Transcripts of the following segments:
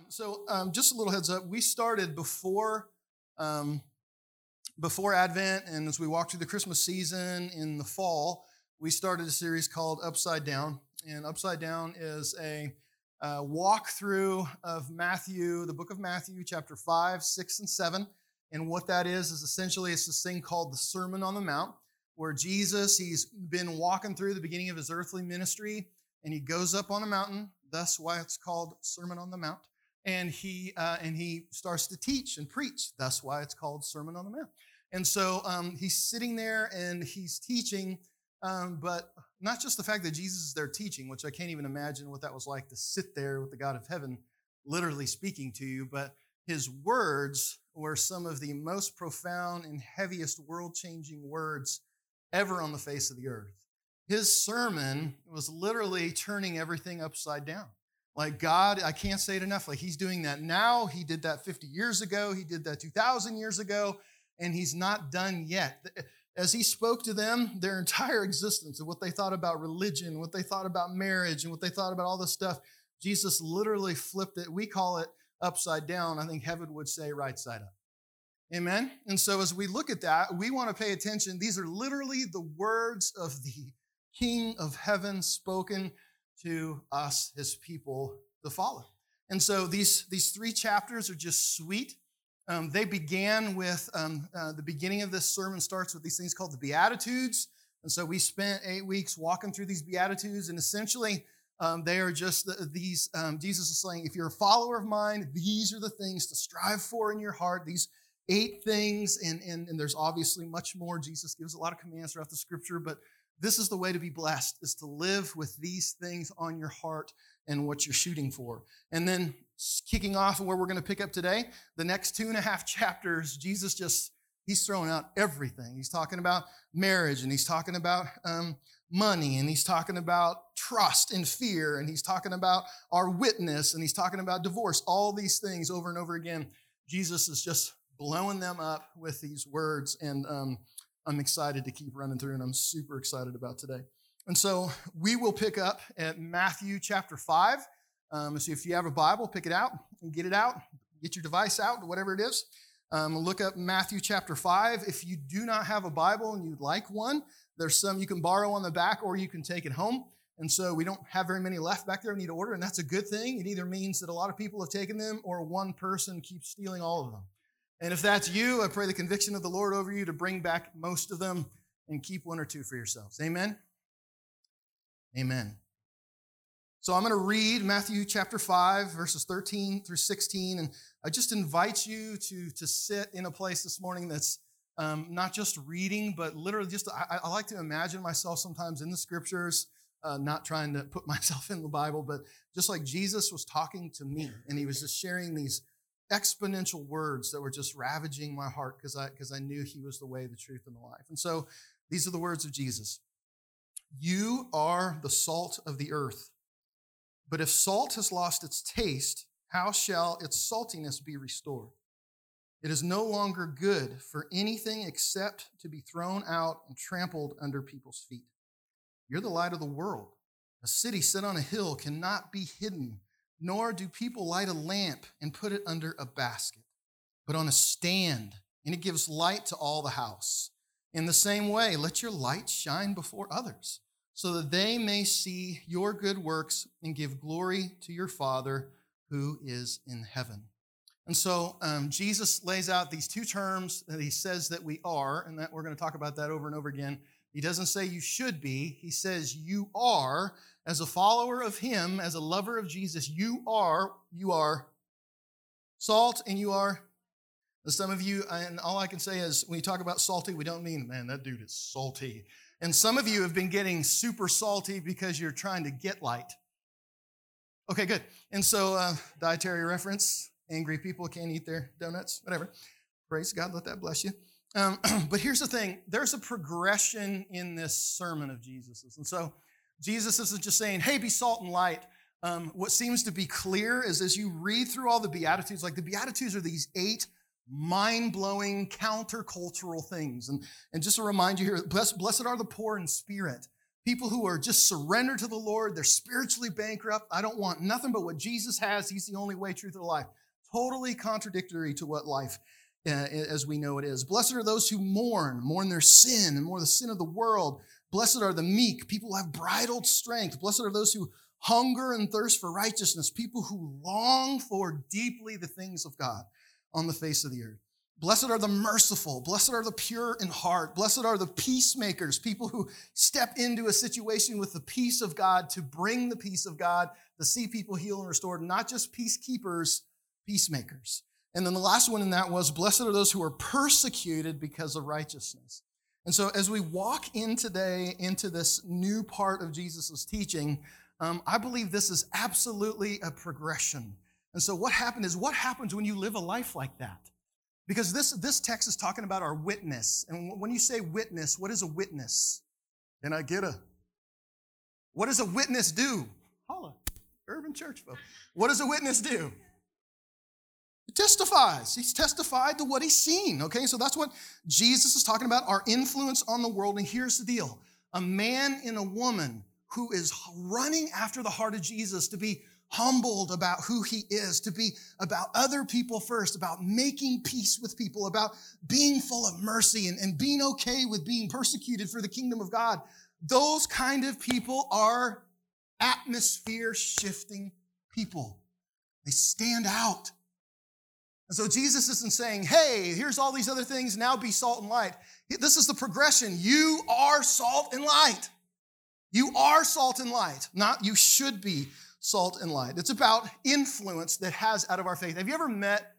Just a little heads up. We started um, before Advent, and as we walked through the Christmas season in the fall, we started a series called Upside Down. And Upside Down is a walkthrough of Matthew, the book of Matthew, chapter 5, 6, and 7. And what that is essentially it's this thing called the Sermon on the Mount, where Jesus, he's been walking through the beginning of his earthly ministry, and he goes up on a mountain. That's why it's called Sermon on the Mount. And he starts to teach and preach. That's why it's called Sermon on the Mount. And so he's sitting there and he's teaching, but not just the fact that Jesus is there teaching, which I can't even imagine what that was like to sit there with the God of heaven literally speaking to you, but his words were some of the most profound and heaviest world-changing words ever on the face of the earth. His sermon was literally turning everything upside down. Like God, I can't say it enough, like he's doing that now. He did that 50 years ago. He did that 2,000 years ago, and he's not done yet. As he spoke to them, their entire existence of what they thought about religion, what they thought about marriage, and what they thought about all this stuff, Jesus literally flipped it. We call it upside down. I think heaven would say right side up. Amen? And so as we look at that, we want to pay attention. These are literally the words of the King of heaven spoken to us, his people, to follow. And so these three chapters are just sweet. They began with, the beginning of this sermon starts with these things called the Beatitudes. And so we spent 8 weeks walking through these Beatitudes, and essentially they are just these, Jesus is saying, if you're a follower of mine, these are the things to strive for in your heart, these 8 things, and there's obviously much more. Jesus gives a lot of commands throughout the scripture, but this is the way to be blessed, is to live with these things on your heart and what you're shooting for. And then kicking off where we're going to pick up today, the next 2.5 chapters, Jesus he's throwing out everything. He's talking about marriage, and he's talking about money, and he's talking about trust and fear, and he's talking about our witness, and he's talking about divorce, all these things over and over again. Jesus is just blowing them up with these words, and I'm excited to keep running through, and I'm super excited about today. And so we will pick up at Matthew chapter 5. So if you have a Bible, pick it out and get it out. Get your device out, whatever it is. Look up Matthew chapter 5. If you do not have a Bible and you'd like one, there's some you can borrow on the back, or you can take it home. And so we don't have very many left back there. We need to order, and that's a good thing. It either means that a lot of people have taken them, or one person keeps stealing all of them. And if that's you, I pray the conviction of the Lord over you to bring back most of them and keep 1 or 2 for yourselves. Amen? Amen. So I'm going to read Matthew chapter 5, verses 13 through 16. And I just invite you to sit in a place this morning that's not just reading, but literally I like to imagine myself sometimes in the scriptures, not trying to put myself in the Bible, but just like Jesus was talking to me, and he was just sharing these exponential words that were just ravaging my heart because I knew he was the way, the truth, and the life. And so these are the words of Jesus. You are the salt of the earth. But if salt has lost its taste, how shall its saltiness be restored? It is no longer good for anything except to be thrown out and trampled under people's feet. You're the light of the world. A city set on a hill cannot be hidden, nor do people light a lamp and put it under a basket, but on a stand, and it gives light to all the house. In the same way, let your light shine before others, so that they may see your good works and give glory to your Father who is in heaven. And so Jesus lays out these 2 terms that he says that we are, and that we're going to talk about that over and over again. He doesn't say you should be. He says you are. As a follower of him, as a lover of Jesus, you are salt, and you are, some of you, and all I can say is when you talk about salty, we don't mean, man, that dude is salty. And some of you have been getting super salty because you're trying to get light. Okay, good. And so dietary reference, angry people can't eat their donuts, whatever. Praise God, let that bless you. But here's the thing. There's a progression in this sermon of Jesus's. And so Jesus isn't just saying, hey, be salt and light. What seems to be clear is as you read through all the Beatitudes, like the Beatitudes are these 8 mind-blowing, countercultural things. And just to remind you here, blessed are the poor in spirit. people who are just surrendered to the Lord. They're spiritually bankrupt. I don't want nothing but what Jesus has. He's the only way, truth, and life. Totally contradictory to what life as we know it is. Blessed are those who mourn their sin and mourn the sin of the world. Blessed are the meek, people who have bridled strength. Blessed are those who hunger and thirst for righteousness, people who long for deeply the things of God on the face of the earth. Blessed are the merciful. Blessed are the pure in heart. Blessed are the peacemakers, people who step into a situation with the peace of God to bring the peace of God, to see people healed and restored, not just peacekeepers, peacemakers. And then the last one in that was, blessed are those who are persecuted because of righteousness. And so as we walk in today into this new part of Jesus' teaching, I believe this is absolutely a progression. And so what happens when you live a life like that? Because this text is talking about our witness. And when you say witness, what is a witness? Can I get a? What does a witness do? Holla, urban church folk. What does a witness do? He testifies. He's testified to what he's seen, okay? So that's what Jesus is talking about, our influence on the world. And here's the deal. A man and a woman who is running after the heart of Jesus to be humbled about who he is, to be about other people first, about making peace with people, about being full of mercy and being okay with being persecuted for the kingdom of God. Those kind of people are atmosphere-shifting people. They stand out. And so Jesus isn't saying, hey, here's all these other things, now be salt and light. This is the progression. You are salt and light. You are salt and light, not you should be salt and light. It's about influence that has out of our faith. Have you ever met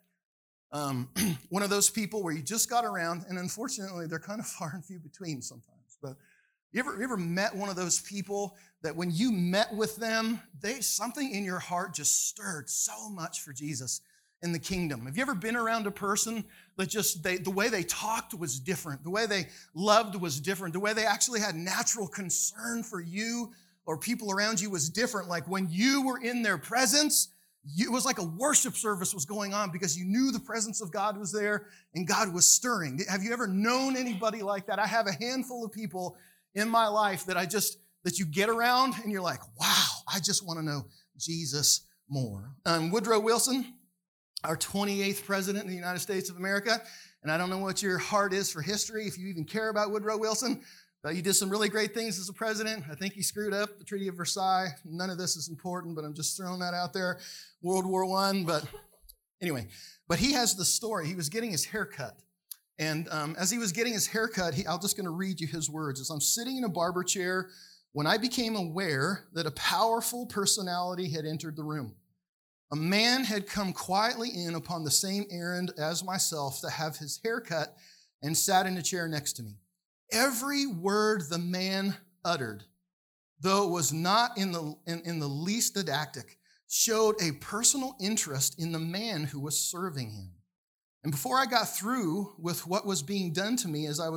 one of those people where you just got around, and unfortunately, they're kind of far and few between sometimes, but you ever met one of those people that when you met with them, something in your heart just stirred so much for Jesus in the kingdom? Have you ever been around a person that the way they talked was different, the way they loved was different, the way they actually had natural concern for you or people around you was different? Like when you were in their presence, it was like a worship service was going on because you knew the presence of God was there and God was stirring. Have you ever known anybody like that? I have a handful of people in my life that you get around and you're like, wow, I just want to know Jesus more. Woodrow Wilson, our 28th president in the United States of America, and I don't know what your heart is for history, if you even care about Woodrow Wilson, but he did some really great things as a president. I think he screwed up the Treaty of Versailles. None of this is important, but I'm just throwing that out there. World War I, but anyway. But he has the story. He was getting his hair cut. And as he was getting his hair cut, I'm just going to read you his words. As I'm sitting in a barber chair, when I became aware that a powerful personality had entered the room. A man had come quietly in upon the same errand as myself to have his hair cut and sat in a chair next to me. Every word the man uttered, though it was not in the least didactic, showed a personal interest in the man who was serving him. And before I got through with what was being done to me, as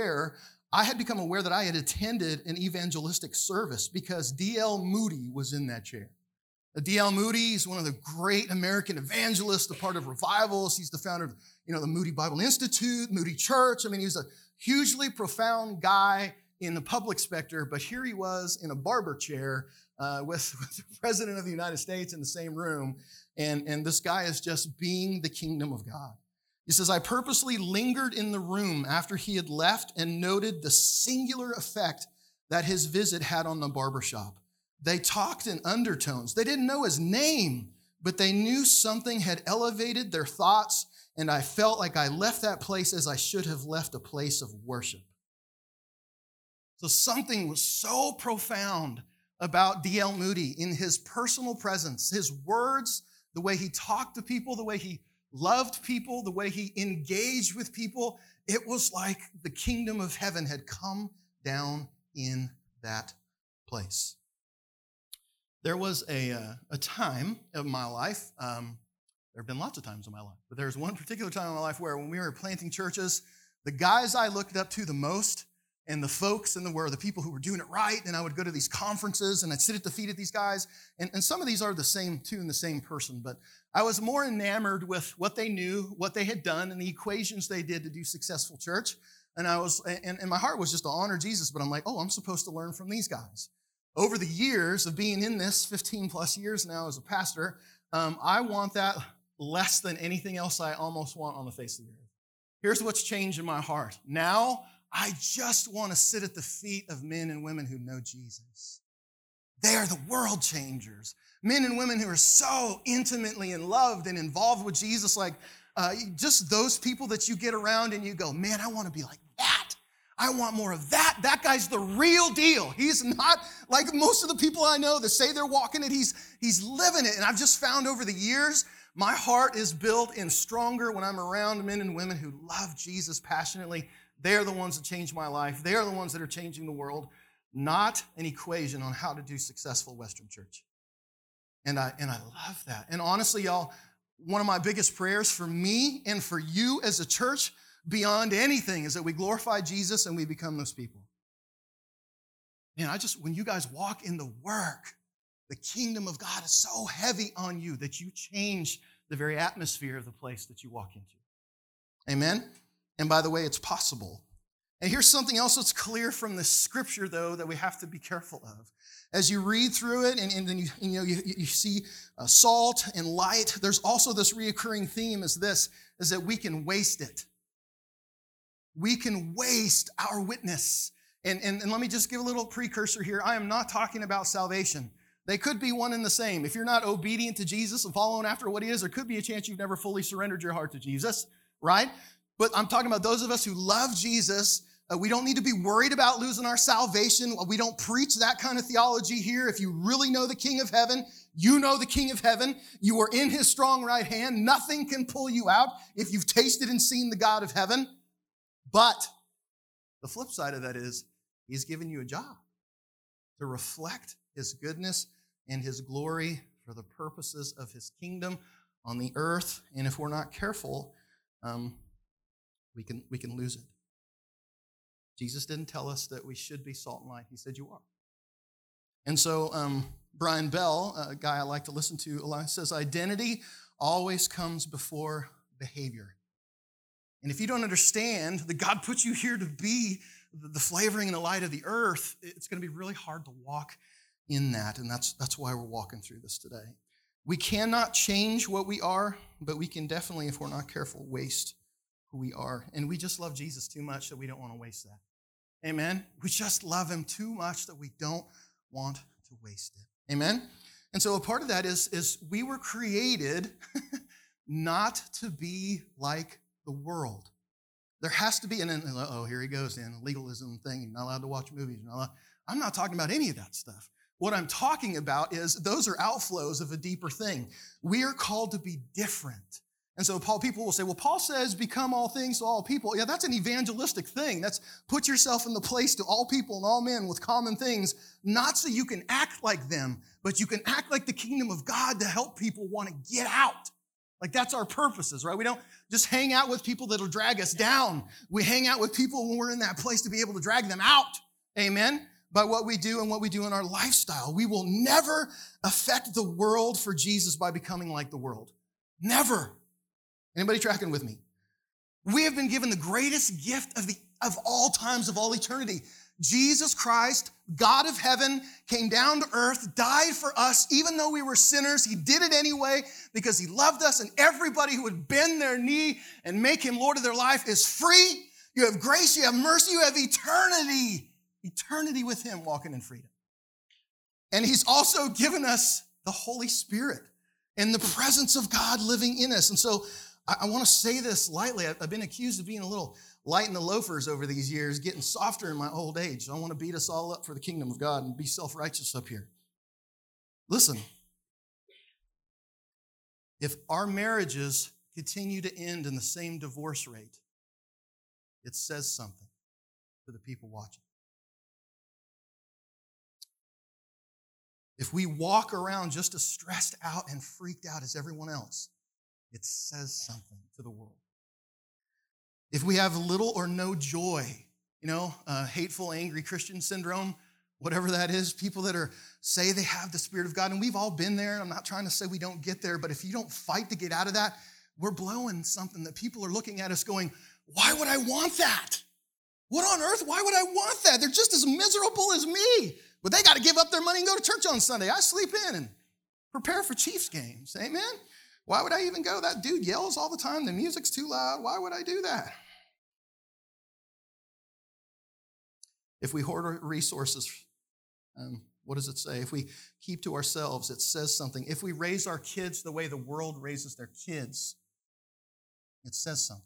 I had become aware that I had attended an evangelistic service because D.L. Moody was in that chair. D.L. Moody is one of the great American evangelists, a part of revivals. He's the founder of, the Moody Bible Institute, Moody Church. I mean, he's a hugely profound guy in the public specter, but here he was in a barber chair with the President of the United States in the same room, and this guy is just being the kingdom of God. He says, I purposely lingered in the room after he had left and noted the singular effect that his visit had on the barbershop. They talked in undertones. They didn't know his name, but they knew something had elevated their thoughts, and I felt like I left that place as I should have left a place of worship. So something was so profound about D.L. Moody in his personal presence, his words, the way he talked to people, the way he loved people, the way he engaged with people. It was like the kingdom of heaven had come down in that place. There was a time of my life, there have been lots of times in my life, but there was one particular time in my life where when we were planting churches, the guys I looked up to the most and the folks were the people who were doing it right, and I would go to these conferences and I'd sit at the feet of these guys, and some of these are the same too in the same person, but I was more enamored with what they knew, what they had done, and the equations they did to do successful church And my heart was just to honor Jesus, but I'm like, oh, I'm supposed to learn from these guys. Over the years of being in this, 15 plus years now as a pastor, I want that less than anything else I almost want on the face of the earth. Here's what's changed in my heart. Now, I just want to sit at the feet of men and women who know Jesus. They are the world changers. Men and women who are so intimately and loved and involved with Jesus, like just those people that you get around and you go, man, I want to be like that. I want more of that. That guy's the real deal. He's not like most of the people I know that say they're walking it. He's living it. And I've just found over the years, my heart is built and stronger when I'm around men and women who love Jesus passionately. They're the ones that change my life. They're the ones that are changing the world, not an equation on how to do successful Western church. And I love that. And honestly, y'all, one of my biggest prayers for me and for you as a church beyond anything is that we glorify Jesus and we become those people. Man, when you guys walk in the work, the kingdom of God is so heavy on you that you change the very atmosphere of the place that you walk into. Amen? And by the way, it's possible. And here's something else that's clear from the scripture, though, that we have to be careful of. As you read through it and then you see salt and light, there's also this reoccurring theme is that we can waste it. We can waste our witness. And let me just give a little precursor here. I am not talking about salvation. They could be one and the same. If you're not obedient to Jesus and following after what he is, there could be a chance you've never fully surrendered your heart to Jesus, right? But I'm talking about those of us who love Jesus. We don't need to be worried about losing our salvation. We don't preach that kind of theology here. If you really know the King of Heaven, you know the King of Heaven. You are in his strong right hand. Nothing can pull you out if you've tasted and seen the God of heaven. But the flip side of that is he's given you a job to reflect his goodness and his glory for the purposes of his kingdom on the earth. And if we're not careful, we can lose it. Jesus didn't tell us that we should be salt and light. He said you are. And so Brian Bell, a guy I like to listen to a lot, says identity always comes before behavior. And if you don't understand that God put you here to be the flavoring and the light of the earth, it's going to be really hard to walk in that. And that's why we're walking through this today. We cannot change what we are, but we can definitely, if we're not careful, waste who we are. And we just love Jesus too much that we don't want to waste that. Amen? We just love him too much that we don't want to waste it. Amen? And so a part of that is we were created not to be like the world. There has to be, here he goes, Dan, legalism thing. You're not allowed to watch movies. I'm not talking about any of that stuff. What I'm talking about is those are outflows of a deeper thing. We are called to be different. And so people will say, well, Paul says become all things to all people. Yeah, that's an evangelistic thing. That's put yourself in the place to all people and all men with common things, not so you can act like them, but you can act like the kingdom of God to help people want to get out. Like that's our purposes, right? We don't just hang out with people that'll drag us down. We hang out with people when we're in that place to be able to drag them out. Amen? By what we do and what we do in our lifestyle. We will never affect the world for Jesus by becoming like the world. Never. Anybody tracking with me? We have been given the greatest gift of all times, of all eternity. Jesus Christ, God of heaven, came down to earth, died for us, even though we were sinners. He did it anyway because he loved us, and everybody who would bend their knee and make him Lord of their life is free. You have grace, you have mercy, you have eternity with him walking in freedom. And he's also given us the Holy Spirit and the presence of God living in us. And so I want to say this lightly. I've been accused of being a little light in the loafers over these years, getting softer in my old age. I want to beat us all up for the kingdom of God and be self-righteous up here. Listen, if our marriages continue to end in the same divorce rate, it says something to the people watching. If we walk around just as stressed out and freaked out as everyone else, it says something to the world. If we have little or no joy, hateful, angry Christian syndrome, whatever that is, people that say they have the Spirit of God, and we've all been there. I'm not trying to say we don't get there, but if you don't fight to get out of that, we're blowing something that people are looking at us going, why would I want that? What on earth? Why would I want that? They're just as miserable as me. But they got to give up their money and go to church on Sunday. I sleep in and prepare for Chiefs games. Amen? Why would I even go? That dude yells all the time. The music's too loud. Why would I do that? If we hoard our resources, what does it say? If we keep to ourselves, it says something. If we raise our kids the way the world raises their kids, it says something.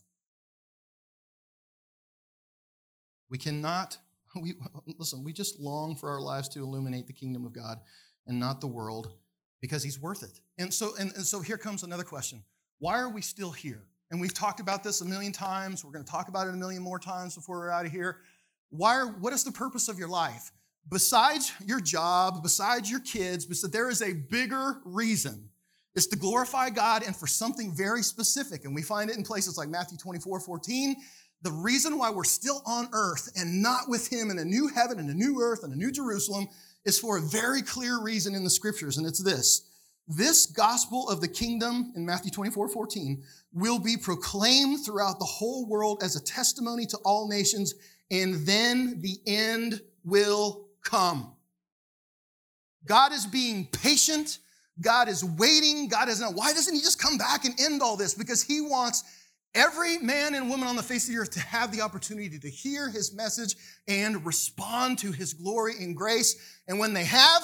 We cannot, we just long for our lives to illuminate the kingdom of God and not the world because he's worth it. And so here comes another question. Why are we still here? And we've talked about this a million times. We're going to talk about it a million more times before we're out of here. What is the purpose of your life? Besides your job, besides your kids, but there is a bigger reason. It's to glorify God and for something very specific. And we find it in places like Matthew 24:14. The reason why we're still on earth and not with him in a new heaven and a new earth and a new Jerusalem is for a very clear reason in the scriptures. And it's this. This gospel of the kingdom in Matthew 24:14 will be proclaimed throughout the whole world as a testimony to all nations, and then the end will come. God is being patient. God is waiting. God is not. Why doesn't he just come back and end all this? Because he wants every man and woman on the face of the earth to have the opportunity to hear his message and respond to his glory and grace. And when they have,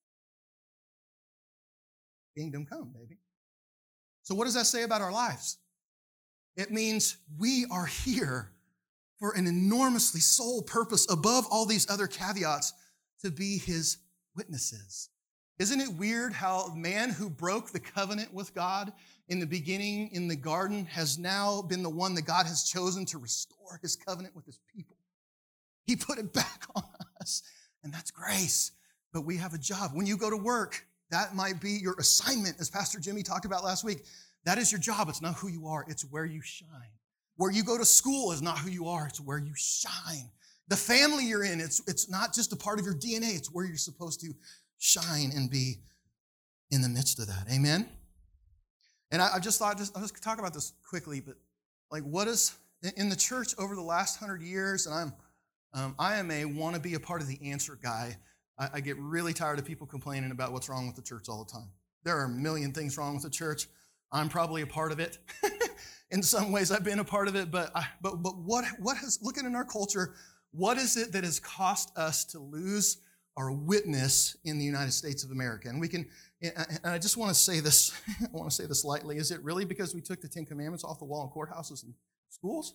kingdom come, baby. So what does that say about our lives? It means we are here for an enormously sole purpose above all these other caveats to be his witnesses. Isn't it weird how man who broke the covenant with God in the beginning in the garden has now been the one that God has chosen to restore his covenant with his people? He put it back on us, and that's grace. But we have a job. When you go to work, that might be your assignment, as Pastor Jimmy talked about last week. That is your job. It's not who you are. It's where you shine. Where you go to school is not who you are. It's where you shine. The family you're in, it's not just a part of your DNA. It's where you're supposed to shine and be in the midst of that. Amen? And I just thought, I'll just talk about this quickly, but like what is, in the church over the last 100 years, and I want to be a part of the answer guy. I get really tired of people complaining about what's wrong with the church all the time. There are a million things wrong with the church. I'm probably a part of it. In some ways, I've been a part of it, but what has, looking in our culture, what is it that has cost us to lose our witness in the United States of America? And I just want to say this, I want to say this lightly. Is it really because we took the 10 Commandments off the wall in courthouses and schools?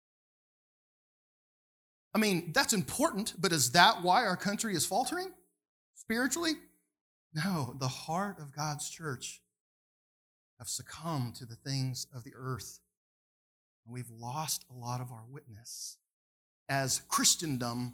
I mean, that's important, but is that why our country is faltering spiritually? No, the heart of God's church have succumbed to the things of the earth. And we've lost a lot of our witness as Christendom.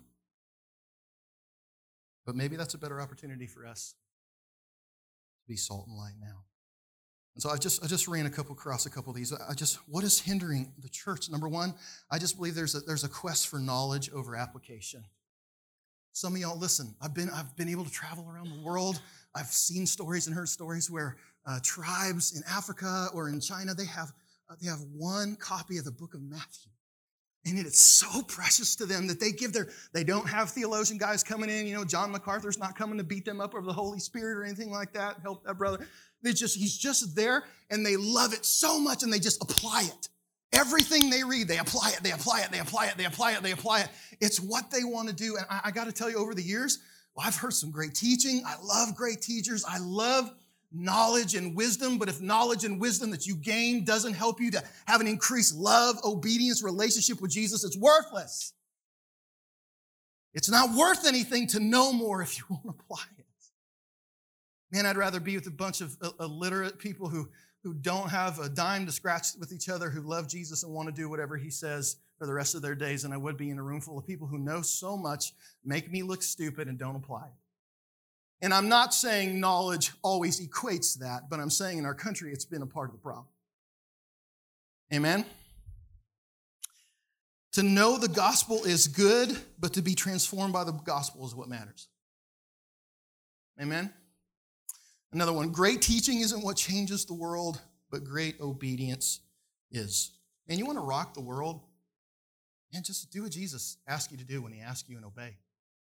But maybe that's a better opportunity for us to be salt and light now. And so I just ran across a couple of these. What is hindering the church? Number one, I just believe there's a quest for knowledge over application. Some of y'all, listen, I've been able to travel around the world. I've seen stories and heard stories where tribes in Africa or in China, they have one copy of the book of Matthew. And it is so precious to them that they don't have theologian guys coming in. John MacArthur's not coming to beat them up over the Holy Spirit or anything like that. Help that brother. He's just there, and they love it so much, and they just apply it. Everything they read, they apply it, they apply it, they apply it, they apply it, they apply it. It's what they want to do. And I got to tell you, over the years, I've heard some great teaching. I love great teachers. I love knowledge and wisdom, but if knowledge and wisdom that you gain doesn't help you to have an increased love, obedience, relationship with Jesus, it's worthless. It's not worth anything to know more if you won't apply it. Man, I'd rather be with a bunch of illiterate people who don't have a dime to scratch with each other, who love Jesus and want to do whatever he says for the rest of their days than I would be in a room full of people who know so much, make me look stupid, and don't apply it. And I'm not saying knowledge always equates that, but I'm saying in our country it's been a part of the problem. Amen? To know the gospel is good, but to be transformed by the gospel is what matters. Amen? Another one, great teaching isn't what changes the world, but great obedience is. And you want to rock the world? and just do what Jesus asks you to do when he asks you and obey.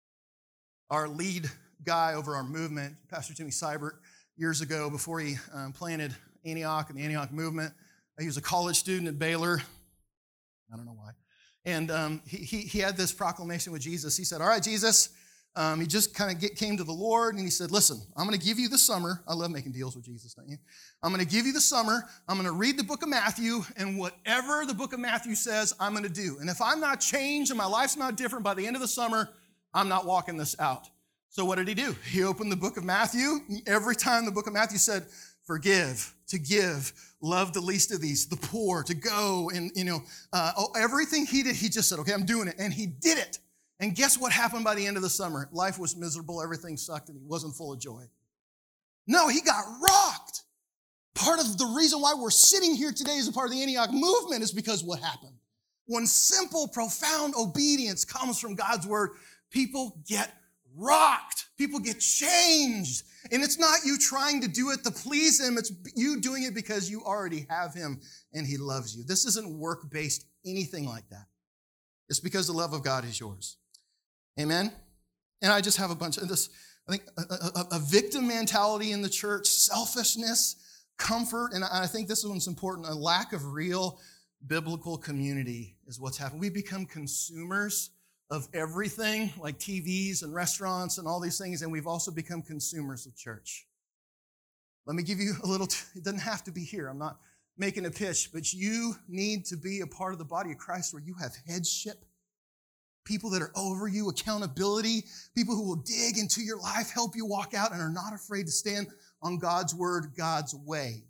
Our lead guy over our movement, Pastor Jimmy Seibert, years ago before he planted Antioch and the Antioch movement, he was a college student at Baylor. I don't know why. And he had this proclamation with Jesus. He said, all right, Jesus, he just kind of came to the Lord and he said, listen, I'm going to give you the summer. I love making deals with Jesus, don't you? I'm going to give you the summer. I'm going to read the book of Matthew, and whatever the book of Matthew says, I'm going to do. And if I'm not changed and my life's not different by the end of the summer, I'm not walking this out. So what did he do? He opened the book of Matthew. Every time the book of Matthew said, forgive, to give, love the least of these, the poor, to go, and everything he did, he just said, okay, I'm doing it. And he did it. And guess what happened by the end of the summer? Life was miserable, everything sucked, and he wasn't full of joy. No, he got rocked. Part of the reason why we're sitting here today as a part of the Antioch movement is because what happened? When simple, profound obedience comes from God's word, people get rocked. People get changed. And it's not you trying to do it to please him. It's you doing it because you already have him and he loves you. This isn't work-based, anything like that. It's because the love of God is yours. Amen? And I just have a bunch of this, I think, a victim mentality in the church, selfishness, comfort, and I think this one's important, a lack of real biblical community is what's happened. We become consumers of everything, like TVs and restaurants and all these things, and we've also become consumers of church. Let me give you a little, it doesn't have to be here. I'm not making a pitch, but you need to be a part of the body of Christ where you have headship, people that are over you, accountability, people who will dig into your life, help you walk out, and are not afraid to stand on God's word, God's way.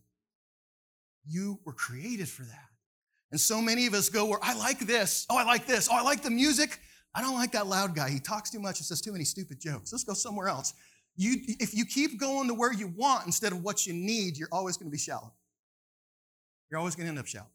You were created for that. And so many of us go where, I like this. Oh, I like this. Oh, I like the music. I don't like that loud guy. He talks too much and says too many stupid jokes. Let's go somewhere else. If you keep going to where you want instead of what you need, you're always going to be shallow. You're always going to end up shallow.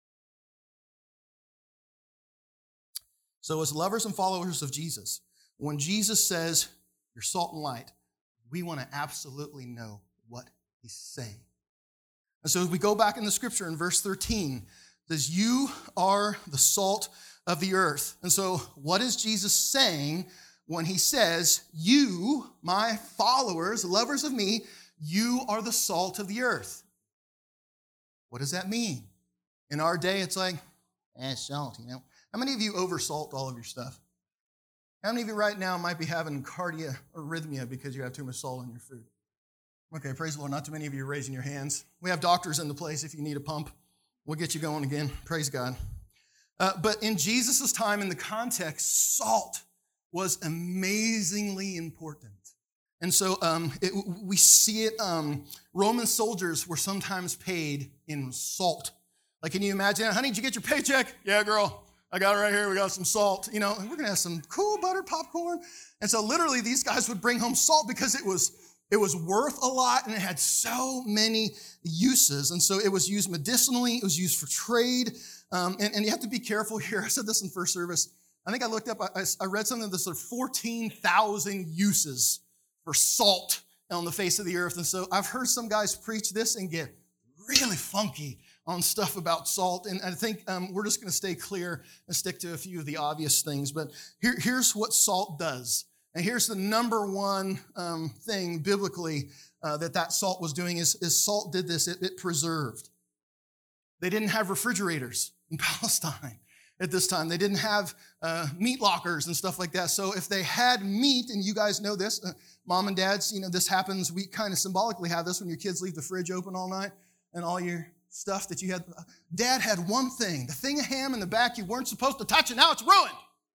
So as lovers and followers of Jesus, when Jesus says, you're salt and light, we want to absolutely know what he's saying. And so as we go back in the scripture in verse 13, it says, you are the salt of the earth. And so what is Jesus saying when he says, you, my followers, lovers of me, you are the salt of the earth? What does that mean? In our day, it's like, salt, you know. How many of you oversalt all of your stuff? How many of you right now might be having cardia arrhythmia because you have too much salt in your food? Okay, praise the Lord. Not too many of you are raising your hands. We have doctors in the place if you need a pump. We'll get you going again. Praise God. But in Jesus' time, in the context, salt was amazingly important. And so we see it, Roman soldiers were sometimes paid in salt. Like, can you imagine, honey, did you get your paycheck? Yeah, girl, I got it right here. We got some salt. You know, and we're going to have some cool butter popcorn. And so literally these guys would bring home salt because it was worth a lot and it had so many uses. And so it was used medicinally. It was used for trade. And you have to be careful here. I said this in first service. I think I looked up, I read something that said 14,000 uses for salt on the face of the earth. And so I've heard some guys preach this and get really funky on stuff about salt. And I think we're just going to stay clear and stick to a few of the obvious things. But here's what salt does. And here's the number one thing biblically that salt was doing is salt did this. It preserved. They didn't have refrigerators in Palestine at this time. They didn't have meat lockers and stuff like that. So if they had meat, and you guys know this, mom and dads, you know, this happens. We kind of symbolically have this when your kids leave the fridge open all night and all your stuff that you had. Dad had one thing, the thing of ham in the back you weren't supposed to touch, and now it's ruined.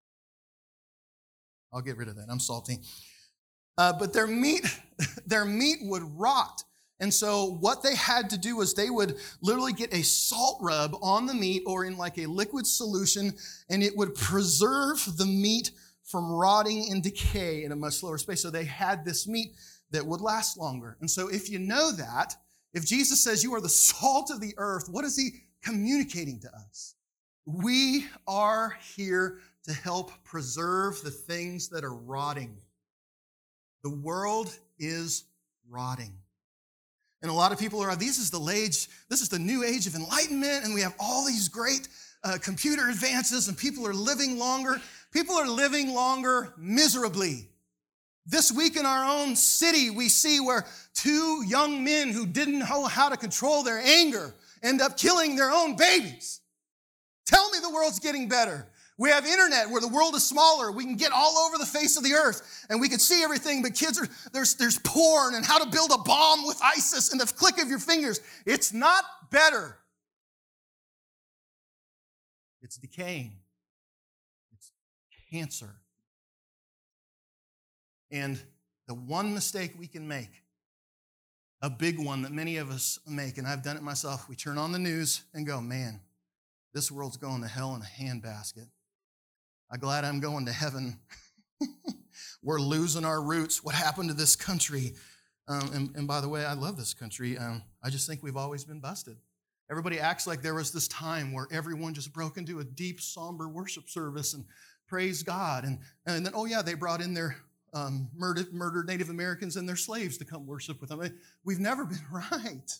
I'll get rid of that. I'm salty. But their meat would rot. And so what they had to do was they would literally get a salt rub on the meat or in like a liquid solution, and it would preserve the meat from rotting and decay in a much slower space. So they had this meat that would last longer. And so if you know that, if Jesus says you are the salt of the earth, what is he communicating to us? We are here to help preserve the things that are rotting. The world is rotting. And a lot of people are, this is the new age of enlightenment, and we have all these great computer advances and people are living longer. People are living longer miserably. This week in our own city, we see where 2 young men who didn't know how to control their anger end up killing their own babies. Tell me the world's getting better. We have internet where the world is smaller. We can get all over the face of the earth and we can see everything, but kids there's porn and how to build a bomb with ISIS in the click of your fingers. It's not better. It's decaying. It's cancer. And the one mistake we can make, a big one that many of us make, and I've done it myself, we turn on the news and go, man, this world's going to hell in a handbasket. I'm glad I'm going to heaven. We're losing our roots. What happened to this country? And by the way, I love this country. I just think we've always been busted. Everybody acts like there was this time where everyone just broke into a deep, somber worship service and praised God. And then, oh yeah, they brought in their murdered Native Americans and their slaves to come worship with them. We've never been right.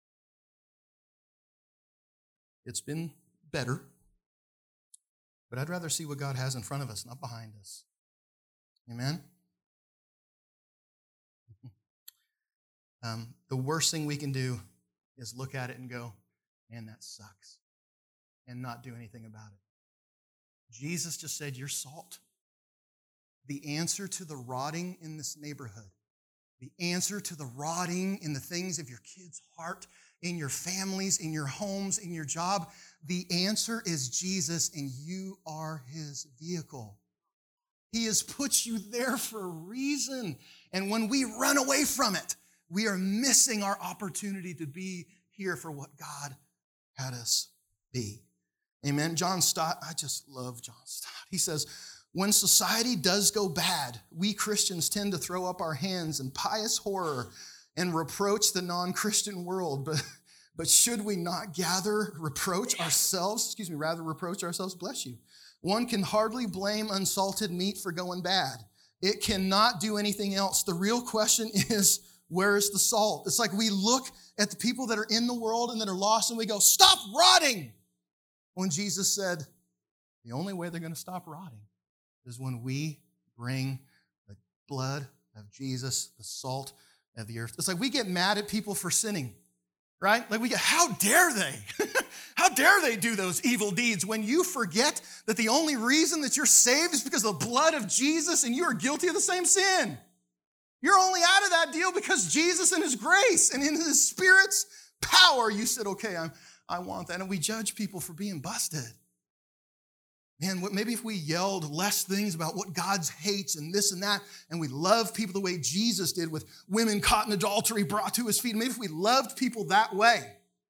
It's been better, but I'd rather see what God has in front of us, not behind us. Amen? The worst thing we can do is look at it and go, man, that sucks, and not do anything about it. Jesus just said, you're salt. The answer to the rotting in this neighborhood, the answer to the rotting in the things of your kids' heart, in your families, in your homes, in your job, the answer is Jesus, and you are his vehicle. He has put you there for a reason. And when we run away from it, we are missing our opportunity to be here for what God had us be. Amen. John Stott, I just love John Stott. He says, when society does go bad, we Christians tend to throw up our hands in pious horror and reproach the non-Christian world. But should we not reproach ourselves, bless you. One can hardly blame unsalted meat for going bad. It cannot do anything else. The real question is, where is the salt? It's like we look at the people that are in the world and that are lost and we go, stop rotting. When Jesus said, the only way they're going to stop rotting is when we bring the blood of Jesus, the salt of the earth. It's like we get mad at people for sinning, right? Like we get, how dare they? How dare they do those evil deeds when you forget that the only reason that you're saved is because of the blood of Jesus and you are guilty of the same sin. You're only out of that deal because Jesus and his grace and in his Spirit's power, you said, okay, I want that. And we judge people for being busted. Man, maybe if we yelled less things about what God hates and this and that, and we love people the way Jesus did with women caught in adultery brought to his feet, maybe if we loved people that way,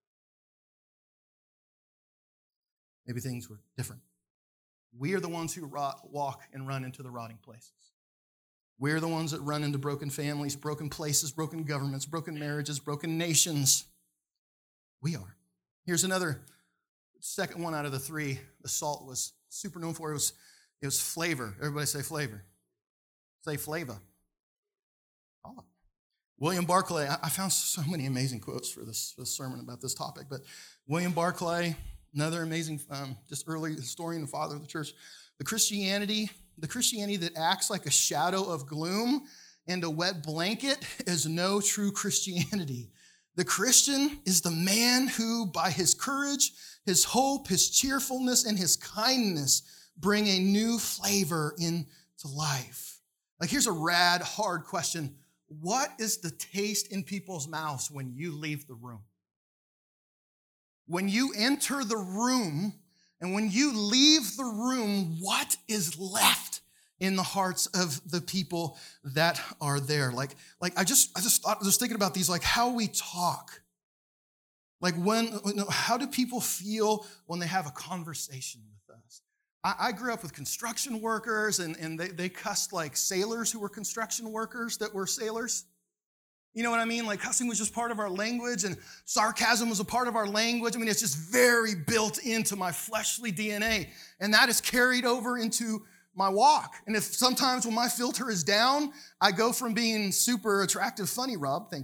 maybe things were different. We are the ones who walk and run into the rotting places. We're the ones that run into broken families, broken places, broken governments, broken marriages, broken nations. We are. Here's another second one out of the three. The salt was super known for. It was flavor. Everybody say flavor. Say flavor. Oh. William Barclay. I found so many amazing quotes for this sermon about this topic. But William Barclay, another amazing, just early historian and father of the church. The Christianity that acts like a shadow of gloom and a wet blanket is no true Christianity. The Christian is the man who, by his courage, his hope, his cheerfulness, and his kindness, bring a new flavor into life. Like, here's a rad, hard question. What is the taste in people's mouths when you leave the room? When you enter the room and when you leave the room, what is left in the hearts of the people that are there? Like I just thought, I was thinking about these, like how we talk. Like how do people feel when they have a conversation with us? I grew up with construction workers and they cussed like sailors who were construction workers that were sailors. You know what I mean? Like cussing was just part of our language and sarcasm was a part of our language. I mean, it's just very built into my fleshly DNA. And that is carried over into my walk. And if sometimes when my filter is down, I go from being super attractive, funny, Rob, thank you,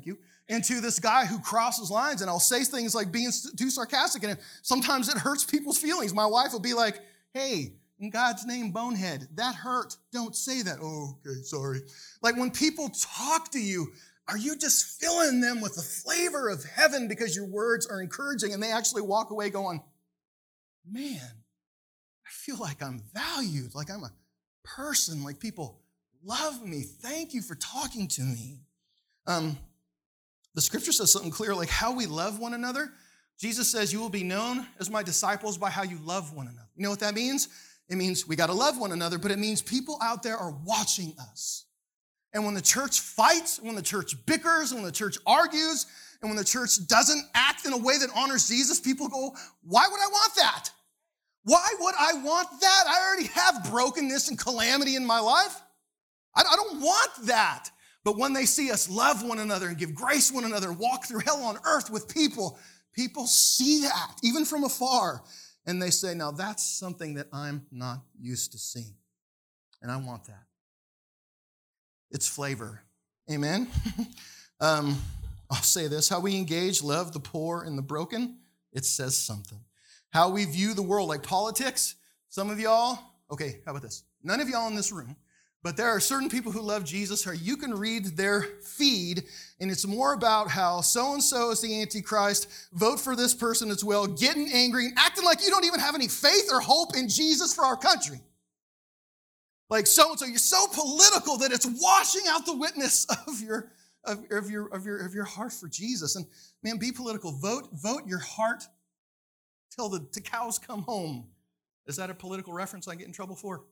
into this guy who crosses lines, and I'll say things like being too sarcastic, and sometimes it hurts people's feelings. My wife will be like, hey, in God's name, bonehead, that hurt. Don't say that. Oh, okay, sorry. Like when people talk to you, are you just filling them with the flavor of heaven because your words are encouraging and they actually walk away going, man, I feel like I'm valued, like I'm a person, like people love me. Thank you for talking to me. The scripture says something clear, like how we love one another. Jesus says, you will be known as my disciples by how you love one another. You know what that means? It means we got to love one another, but it means people out there are watching us. And when the church fights, when the church bickers, when the church argues, and when the church doesn't act in a way that honors Jesus, people go, why would I want that? Why would I want that? I already have brokenness and calamity in my life. I don't want that. But when they see us love one another and give grace to one another, walk through hell on earth with people, people see that, even from afar. And they say, now that's something that I'm not used to seeing. And I want that. It's flavor. Amen? I'll say this. How we engage, love the poor and the broken, it says something. How we view the world, like politics. Some of y'all, okay, how about this? None of y'all in this room, but there are certain people who love Jesus, or you can read their feed, and it's more about how so-and-so is the Antichrist, vote for this person as well, getting angry, and acting like you don't even have any faith or hope in Jesus for our country. Like so-and-so, you're so political that it's washing out the witness of your heart for Jesus. And man, be political. Vote your heart till the cows come home. Is that a political reference I get in trouble for?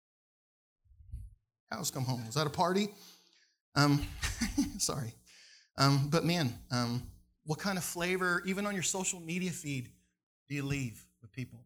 Cows come home. Was that a party? Sorry. But man, what kind of flavor, even on your social media feed, do you leave with people?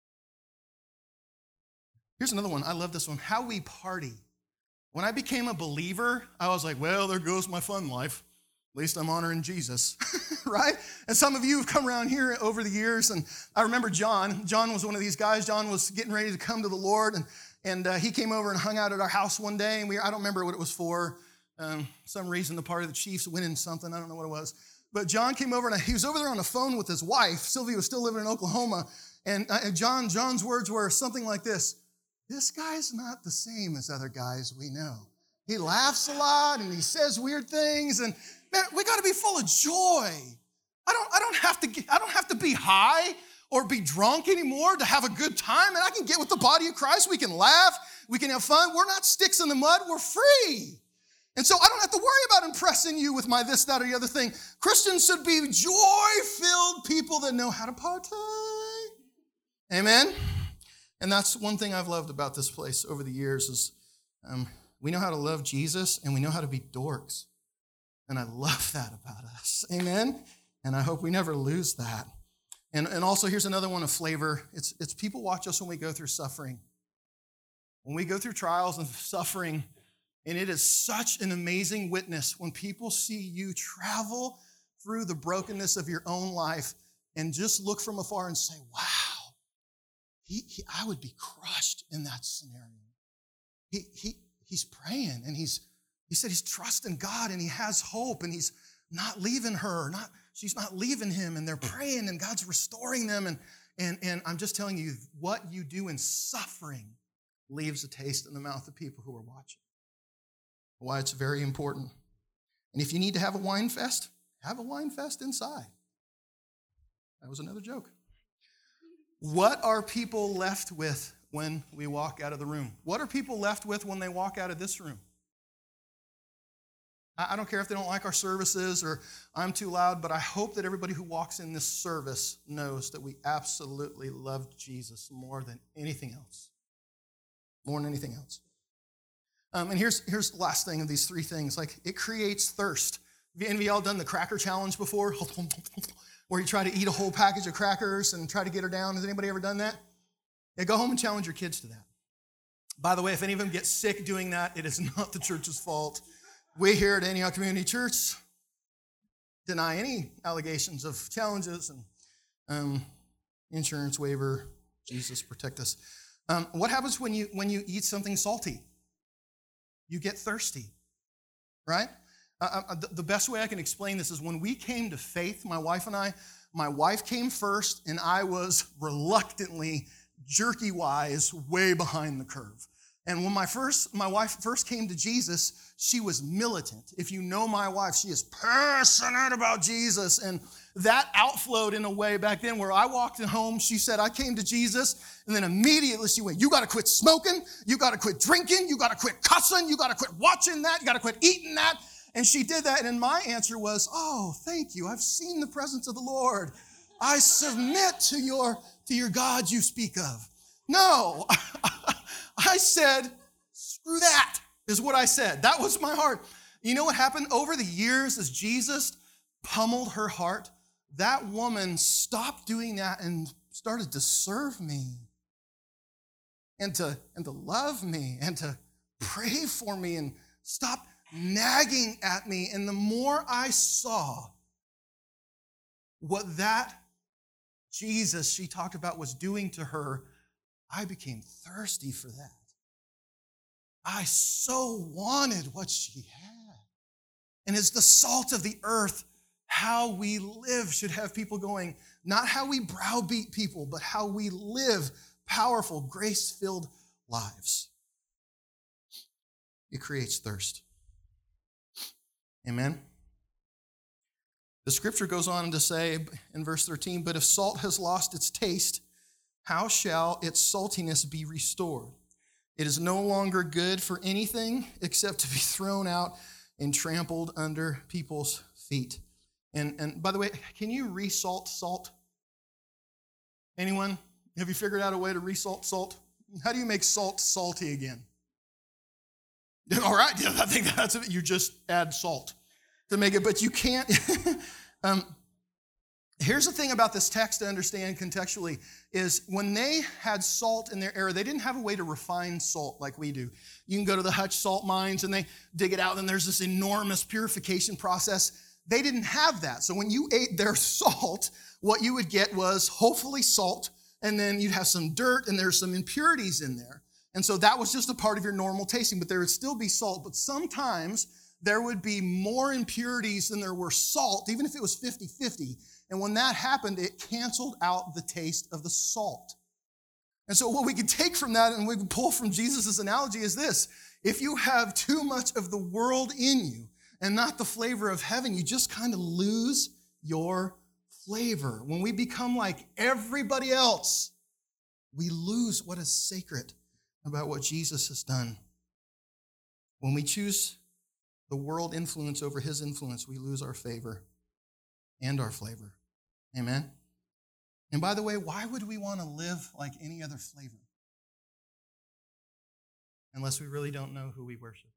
Here's another one. I love this one. How we party. When I became a believer, I was like, well, there goes my fun life. At least I'm honoring Jesus, right? And some of you have come around here over the years, and I remember John. John was one of these guys. John was getting ready to come to the Lord, and he came over and hung out at our house one day, and I don't remember what it was for. Some reason the part of the Chiefs winning something. I don't know what it was. But John came over, and he was over there on the phone with his wife. Sylvia was still living in Oklahoma, and John's words were something like this. This guy's not the same as other guys we know. He laughs a lot, and he says weird things, and man, we got to be full of joy. I don't have to be high or be drunk anymore to have a good time, and I can get with the body of Christ. We can laugh. We can have fun. We're not sticks in the mud. We're free. And so I don't have to worry about impressing you with my this, that, or the other thing. Christians should be joy-filled people that know how to party. Amen? And that's one thing I've loved about this place over the years is we know how to love Jesus, and we know how to be dorks. And I love that about us. Amen? And I hope we never lose that. And also, here's another one of flavor. It's people watch us when we go through suffering. When we go through trials and suffering, and it is such an amazing witness when people see you travel through the brokenness of your own life and just look from afar and say, wow, I would be crushed in that scenario. He's praying, and he said he's trusting God, and he has hope, and he's not leaving her, she's not leaving him, and they're praying, and God's restoring them. And I'm just telling you, what you do in suffering leaves a taste in the mouth of people who are watching. Why it's very important. And if you need to have a wine fest inside. That was another joke. What are people left with when we walk out of the room? What are people left with when they walk out of this room? I don't care if they don't like our services or I'm too loud, but I hope that everybody who walks in this service knows that we absolutely love Jesus more than anything else. More than anything else. And here's the last thing of these three things. Like, it creates thirst. Have any of y'all done the cracker challenge before? Where you try to eat a whole package of crackers and try to get her down. Has anybody ever done that? Yeah, go home and challenge your kids to that. By the way, if any of them get sick doing that, it is not the church's fault. We here at Antioch Community Church deny any allegations of challenges and insurance waiver. Jesus, protect us. What happens when you eat something salty? You get thirsty, right? The best way I can explain this is when we came to faith, my wife and I, my wife came first, and I was reluctantly, jerky-wise, way behind the curve. And when my wife first came to Jesus, she was militant. If you know my wife, she is passionate about Jesus. And that outflowed in a way back then where I walked in home, she said, I came to Jesus. And then immediately she went, you got to quit smoking. You got to quit drinking. You got to quit cussing. You got to quit watching that. You got to quit eating that. And she did that. And my answer was, oh, thank you. I've seen the presence of the Lord. I submit to your God you speak of. No, I said, screw that, is what I said. That was my heart. You know what happened? Over the years, as Jesus pummeled her heart, that woman stopped doing that and started to serve me and to love me and to pray for me and stop nagging at me. And the more I saw what that Jesus she talked about was doing to her, I became thirsty for that. I so wanted what she had. And as the salt of the earth, how we live should have people going, not how we browbeat people, but how we live powerful, grace-filled lives. It creates thirst. Amen? The scripture goes on to say in verse 13, but if salt has lost its taste, how shall its saltiness be restored? It is no longer good for anything except to be thrown out and trampled under people's feet. And by the way, can you resalt salt? Anyone? Have you figured out a way to resalt salt? How do you make salt salty again? All right, yeah, I think that's it. You just add salt to make it, but you can't. Here's the thing about this text to understand contextually is when they had salt in their era, they didn't have a way to refine salt like we do. You can go to the Hutch salt mines and they dig it out and there's this enormous purification process. They didn't have that. So when you ate their salt, what you would get was hopefully salt, and then you'd have some dirt and there's some impurities in there. And so that was just a part of your normal tasting, but there would still be salt. But sometimes there would be more impurities than there were salt, even if it was 50-50. And when that happened, it canceled out the taste of the salt. And so what we can take from that and we can pull from Jesus' analogy is this. If you have too much of the world in you and not the flavor of heaven, you just kind of lose your flavor. When we become like everybody else, we lose what is sacred about what Jesus has done. When we choose the world influence over his influence, we lose our favor and our flavor. Amen? And by the way, why would we want to live like any other flavor? Unless we really don't know who we worship.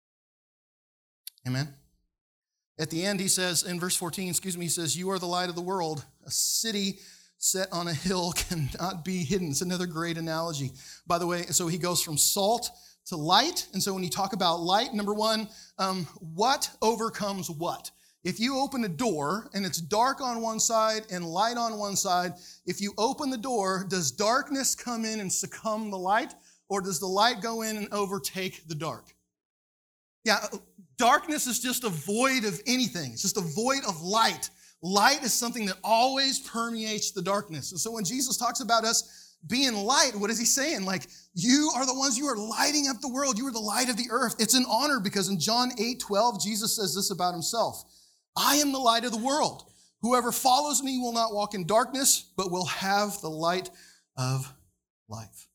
Amen? At the end, he says, in verse 14, he says, you are the light of the world. A city set on a hill cannot be hidden. It's another great analogy. By the way, so he goes from salt to light. And so when you talk about light, number one, what overcomes what? If you open a door and it's dark on one side and light on one side, if you open the door, does darkness come in and succumb the light? Or does the light go in and overtake the dark? Yeah, darkness is just a void of anything. It's just a void of light. Light is something that always permeates the darkness. And so when Jesus talks about us being light, what is he saying? Like, you are the ones, you are lighting up the world. You are the light of the earth. It's an honor because in John 8:12, Jesus says this about himself. I am the light of the world. Whoever follows me will not walk in darkness, but will have the light of life.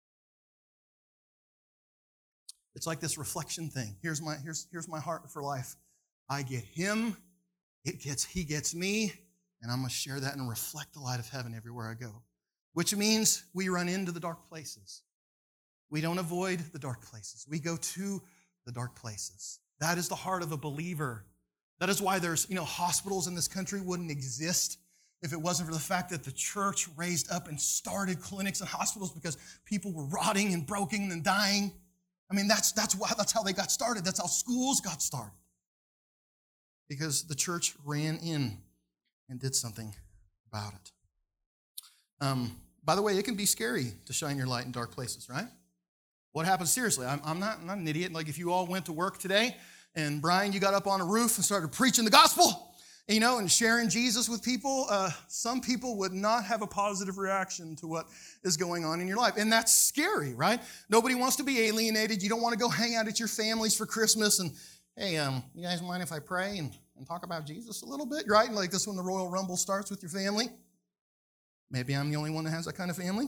It's like this reflection thing. Here's my heart for life. I get him, he gets me, and I'm going to share that and reflect the light of heaven everywhere I go. Which means we run into the dark places. We don't avoid the dark places. We go to the dark places. That is the heart of a believer. That is why there's, hospitals in this country wouldn't exist if it wasn't for the fact that the church raised up and started clinics and hospitals because people were rotting and broken and dying. I mean, that's how they got started. That's how schools got started. Because the church ran in and did something about it. By the way, it can be scary to shine your light in dark places, right? What happens? Seriously, I'm not an idiot. Like if you all went to work today And Brian, you got up on a roof and started preaching the gospel, and sharing Jesus with people. Some people would not have a positive reaction to what is going on in your life. And that's scary, right? Nobody wants to be alienated. You don't want to go hang out at your families for Christmas and, hey, you guys mind if I pray and talk about Jesus a little bit, right? Like this when the Royal Rumble starts with your family. Maybe I'm the only one that has that kind of family.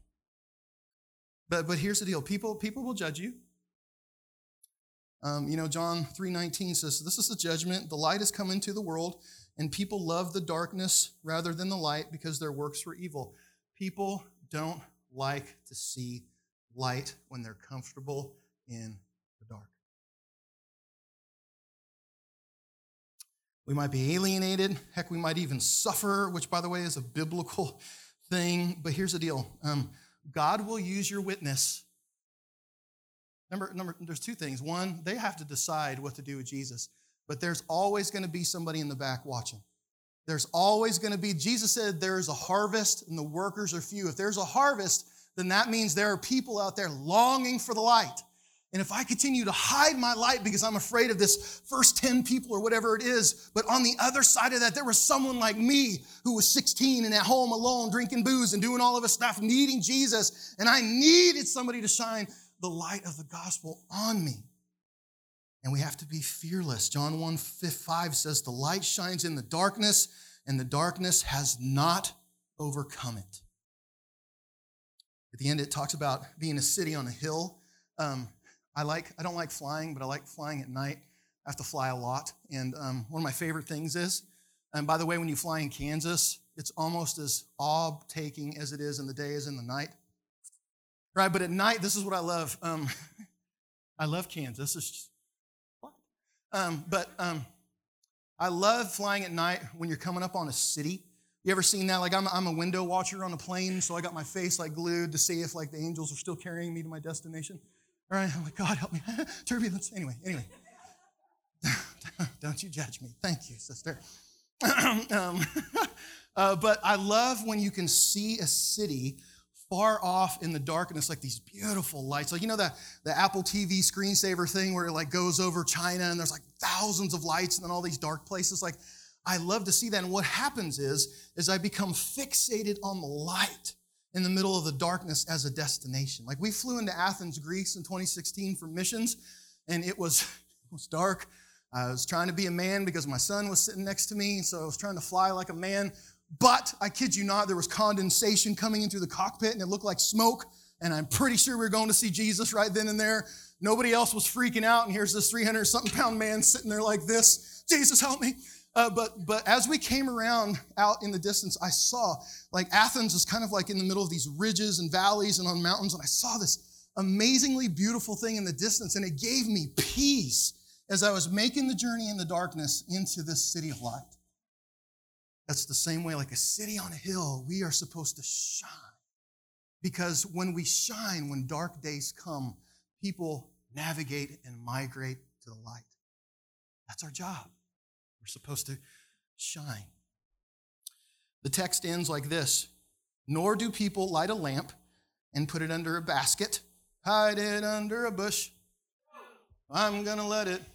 But here's the deal. People will judge you. John 3:19 says, this is the judgment. The light has come into the world, and people love the darkness rather than the light because their works were evil. People don't like to see light when they're comfortable in the dark. We might be alienated. Heck, we might even suffer, which, by the way, is a biblical thing. But here's the deal. God will use your witness. Number, there's two things. One, they have to decide what to do with Jesus. But there's always going to be somebody in the back watching. There's always going to be, Jesus said there's a harvest and the workers are few. If there's a harvest, then that means there are people out there longing for the light. And if I continue to hide my light because I'm afraid of this first 10 people or whatever it is, but on the other side of that, there was someone like me who was 16 and at home alone, drinking booze and doing all of this stuff, needing Jesus, and I needed somebody to shine the light of the gospel on me. And we have to be fearless. John 1:5 says, the light shines in the darkness, and the darkness has not overcome it. At the end, it talks about being a city on a hill. I don't like flying, but I like flying at night. I have to fly a lot. And one of my favorite things is, and by the way, when you fly in Kansas, it's almost as awe-taking as it is in the day as in the night. Right, but at night, this is what I love. I love Kansas. It's just, what? I love flying at night when you're coming up on a city. You ever seen that? Like I'm a window watcher on a plane, so I got my face like glued to see if like the angels are still carrying me to my destination. All right, I'm like, God help me. Turbulence. Anyway. Don't you judge me. Thank you, sister. But I love when you can see a city far off in the darkness, like these beautiful lights. Like, the Apple TV screensaver thing where it like goes over China and there's like thousands of lights and then all these dark places. Like, I love to see that. And what happens is I become fixated on the light in the middle of the darkness as a destination. Like we flew into Athens, Greece in 2016 for missions, and it was dark. I was trying to be a man because my son was sitting next to me, so I was trying to fly like a man. But I kid you not, there was condensation coming in through the cockpit, and it looked like smoke, and I'm pretty sure we were going to see Jesus right then and there. Nobody else was freaking out, and here's this 300-something pound man sitting there like this. Jesus, help me. But as we came around out in the distance, I saw like Athens is kind of like in the middle of these ridges and valleys and on mountains. And I saw this amazingly beautiful thing in the distance. And it gave me peace as I was making the journey in the darkness into this city of light. That's the same way, like a city on a hill, we are supposed to shine. Because when we shine, when dark days come, people navigate and migrate to the light. That's our job. We're supposed to shine. The text ends like this. Nor do people light a lamp and put it under a basket, hide it under a bush. I'm going to let it.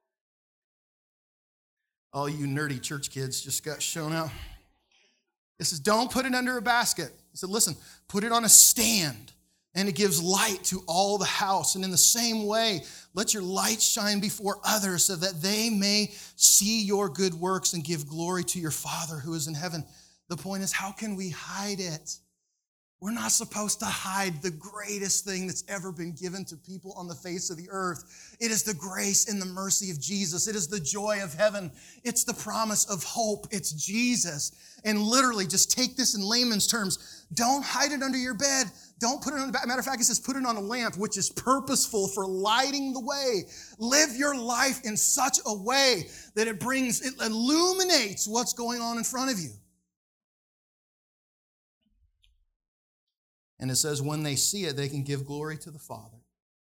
All you nerdy church kids just got shown out. It says, don't put it under a basket. He said, listen, put it on a stand, and it gives light to all the house. And in the same way, let your light shine before others so that they may see your good works and give glory to your Father who is in heaven. The point is, how can we hide it? We're not supposed to hide the greatest thing that's ever been given to people on the face of the earth. It is the grace and the mercy of Jesus. It is the joy of heaven. It's the promise of hope. It's Jesus. And literally, just take this in layman's terms. Don't hide it under your bed. Don't put it on the back. Matter of fact, it says put it on a lamp, which is purposeful for lighting the way. Live your life in such a way that it illuminates what's going on in front of you. And it says when they see it, they can give glory to the Father.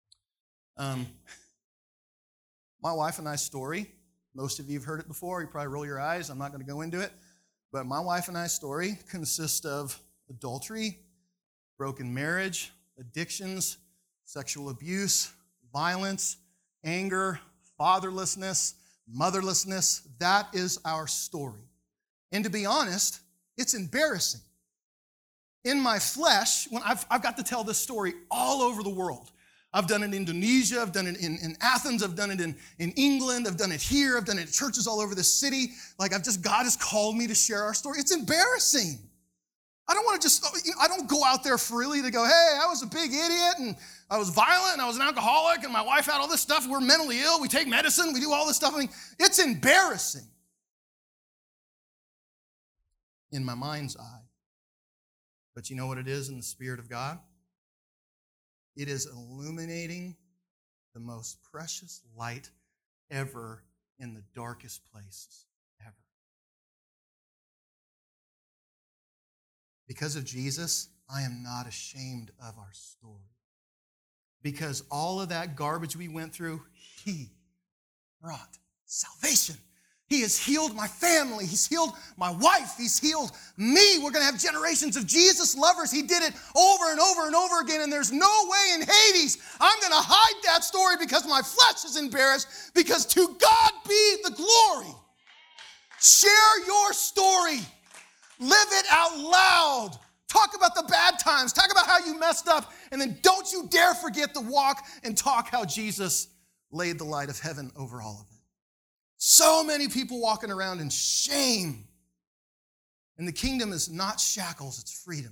My wife and I's story, most of you have heard it before. You probably roll your eyes. I'm not going to go into it. But my wife and I's story consists of adultery, broken marriage, addictions, sexual abuse, violence, anger, fatherlessness, motherlessness. That is our story. And to be honest, it's embarrassing. In my flesh, when I've got to tell this story all over the world. I've done it in Indonesia, I've done it in Athens, I've done it in England, I've done it here, I've done it at churches all over the city. God has called me to share our story. It's embarrassing. I don't go out there freely to go, hey, I was a big idiot and I was violent and I was an alcoholic and my wife had all this stuff. We're mentally ill. We take medicine. We do all this stuff. It's embarrassing in my mind's eye. But you know what it is in the Spirit of God? It is illuminating the most precious light ever in the darkest places ever. Because of Jesus, I am not ashamed of our story. Because all of that garbage we went through, He brought salvation. He has healed my family. He's healed my wife. He's healed me. We're going to have generations of Jesus lovers. He did it over and over and over again, and there's no way in Hades I'm going to hide that story because my flesh is embarrassed, because to God be the glory. Share your story. Live it out loud. Talk about the bad times. Talk about how you messed up, and then don't you dare forget to walk and talk how Jesus laid the light of heaven over all of it. So many people walking around in shame. And the kingdom is not shackles, it's freedom.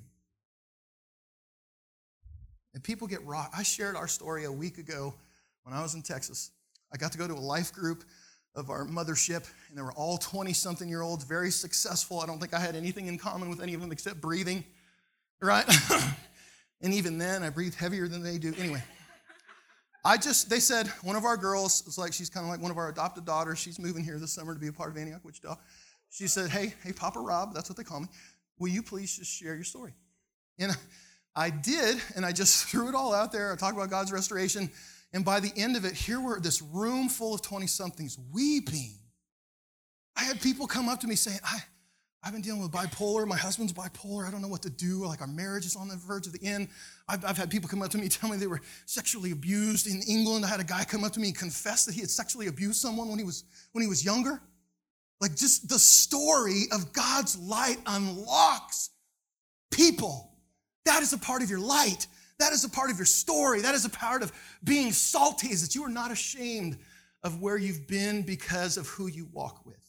And people get rocked. I shared our story a week ago when I was in Texas. I got to go to a life group of our mothership, and they were all 20-something-year-olds, very successful. I don't think I had anything in common with any of them except breathing, right? And even then, I breathe heavier than they do. Anyway. They said, one of our girls, she's kind of like one of our adopted daughters. She's moving here this summer to be a part of Antioch, Wichita. She said, hey, Papa Rob, that's what they call me. Will you please just share your story? And I did, and I just threw it all out there. I talked about God's restoration. And by the end of it, here were this room full of 20-somethings weeping. I had people come up to me saying, I've been dealing with bipolar. My husband's bipolar. I don't know what to do. Our marriage is on the verge of the end. I've had people come up to me, tell me they were sexually abused in England. I had a guy come up to me and confess that he had sexually abused someone when he was younger. Just the story of God's light unlocks people. That is a part of your light. That is a part of your story. That is a part of being salty, is that you are not ashamed of where you've been because of who you walk with.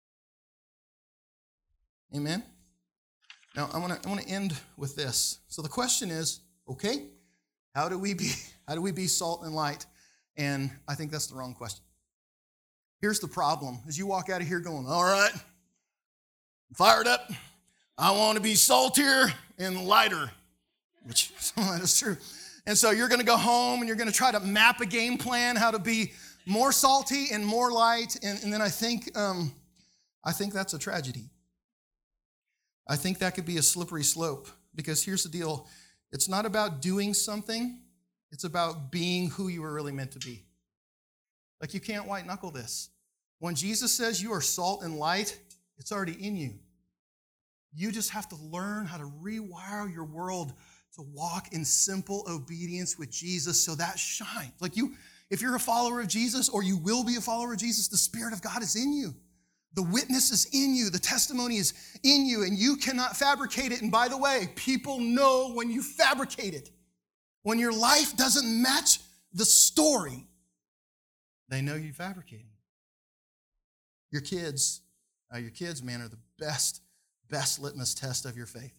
Amen? Now, I want to end with this. So the question is, okay, how do we be salt and light? And I think that's the wrong question. Here's the problem. As you walk out of here going, all right, I'm fired up. I want to be saltier and lighter, which that is true. And so you're going to go home and you're going to try to map a game plan how to be more salty and more light. And then I think that's a tragedy. I think that could be a slippery slope, because here's the deal. It's not about doing something. It's about being who you were really meant to be. You can't white knuckle this. When Jesus says you are salt and light, it's already in you. You just have to learn how to rewire your world to walk in simple obedience with Jesus so that shines. If you're a follower of Jesus, or you will be a follower of Jesus, the Spirit of God is in you. The witness is in you. The testimony is in you, and you cannot fabricate it. And by the way, people know when you fabricate it. When your life doesn't match the story, they know you fabricating. Your kids, man, are the best litmus test of your faith.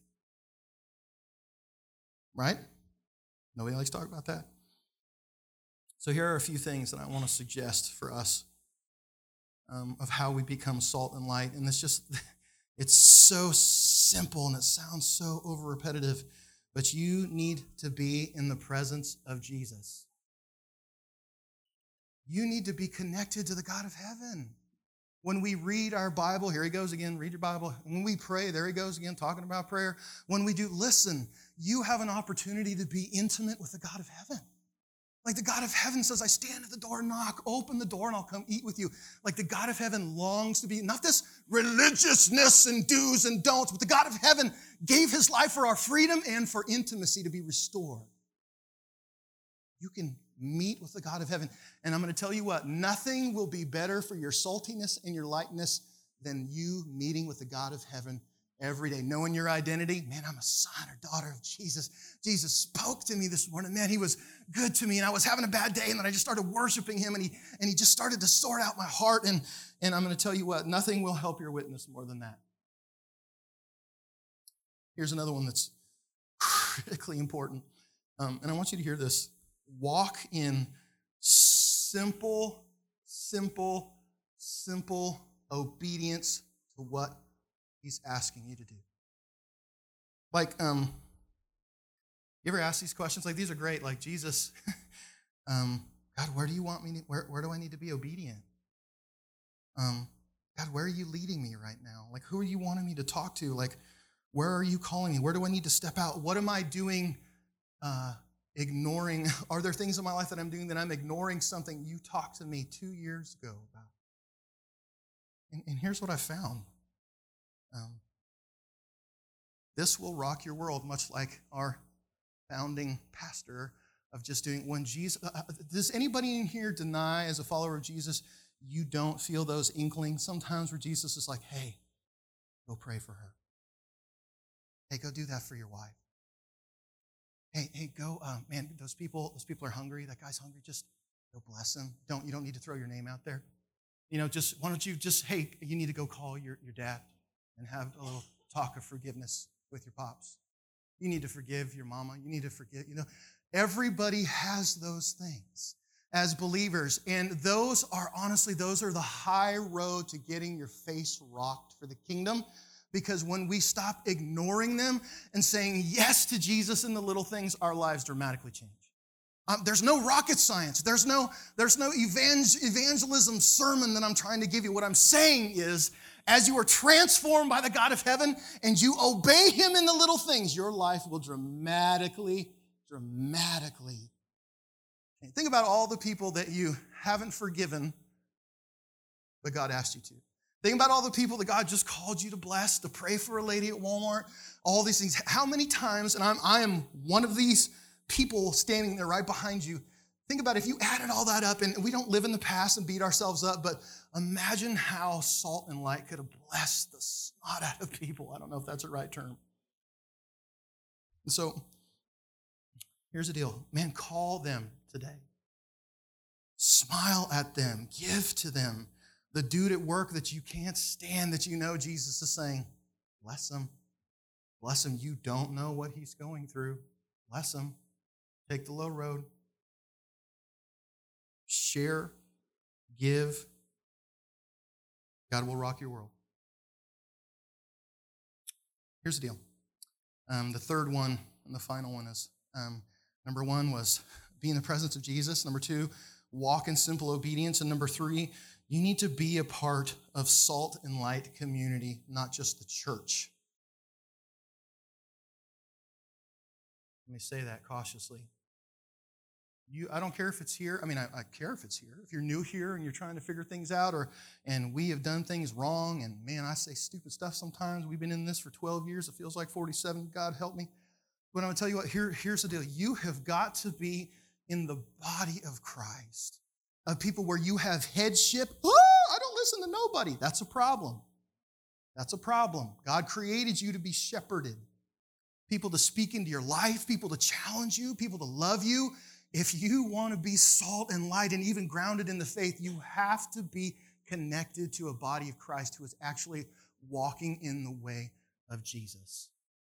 Right? Nobody likes to talk about that. So here are a few things that I want to suggest for us of how we become salt and light. And it's so simple and it sounds so over repetitive, but you need to be in the presence of Jesus. You need to be connected to the God of heaven. When we read our Bible, here he goes again, read your Bible. When we pray, there he goes again, talking about prayer. When we do, listen, you have an opportunity to be intimate with the God of heaven. The God of heaven says, I stand at the door and knock, open the door and I'll come eat with you. The God of heaven longs to be, not this religiousness and do's and don'ts, but the God of heaven gave his life for our freedom and for intimacy to be restored. You can Meet with the God of heaven. And I'm going to tell you what, nothing will be better for your saltiness and your lightness than you meeting with the God of heaven every day, knowing your identity. Man, I'm a son or daughter of Jesus. Jesus spoke to me this morning. Man, he was good to me, and I was having a bad day, and then I just started worshiping him, and he just started to sort out my heart. And I'm going to tell you what, nothing will help your witness more than that. Here's another one that's critically important, and I want you to hear this. Walk in simple obedience to what he's asking you to do. Like, you ever ask these questions? Like, these are great. Like, Jesus, God, where do you want me to, where do I need to be obedient? God, where are you leading me right now? Like, who are you wanting me to talk to? Like, where are you calling me? Where do I need to step out? What am I doing, ignoring? Are there things in my life that I'm doing that I'm ignoring something you talked to me 2 years ago about? And here's what I found. This will rock your world, much like our founding pastor of just doing, when Jesus, does anybody in here deny as a follower of Jesus, you don't feel those inklings sometimes where Jesus is like, hey, go pray for her. Hey, go do that for your wife. Hey, go, man, those people are hungry. That guy's hungry. Just go bless him. You don't need to throw your name out there. Just, why don't you just, hey, you need to go call your dad and have a little talk of forgiveness with your pops. You need to forgive your mama. You need to forgive, everybody has those things as believers. And those are the high road to getting your face rocked for the kingdom. Because when we stop ignoring them and saying yes to Jesus in the little things, our lives dramatically change. There's no rocket science. There's no evangelism sermon that I'm trying to give you. What I'm saying is, as you are transformed by the God of heaven and you obey him in the little things, your life will dramatically. Think about all the people that you haven't forgiven, but God asked you to. Think about all the people that God just called you to bless, to pray for a lady at Walmart, all these things. How many times, and I am one of these people standing there right behind you. Think about if you added all that up, and we don't live in the past and beat ourselves up, but imagine how salt and light could have blessed the snot out of people. I don't know if that's the right term. And so, here's the deal. Man, call them today. Smile at them. Give to them. The dude at work that you can't stand, that you know Jesus is saying, bless him. Bless him. You don't know what he's going through. Bless him. Take the low road. Share. Give. God will rock your world. Here's the deal. The third one and the final one is, number one was be in the presence of Jesus. Number two, walk in simple obedience. And number three, you need to be a part of Salt and Light community, not just the church. Let me say that cautiously. I don't care if it's here. I mean, I care if it's here. If you're new here and you're trying to figure things out, and we have done things wrong, and man, I say stupid stuff sometimes. We've been in this for 12 years. It feels like 47. God help me. But I'm going to tell you what, here's the deal. You have got to be in the body of Christ, of people where you have headship. I don't listen to nobody. That's a problem. That's a problem. God created you to be shepherded. People to speak into your life, people to challenge you, people to love you. If you want to be salt and light and even grounded in the faith, you have to be connected to a body of Christ who is actually walking in the way of Jesus.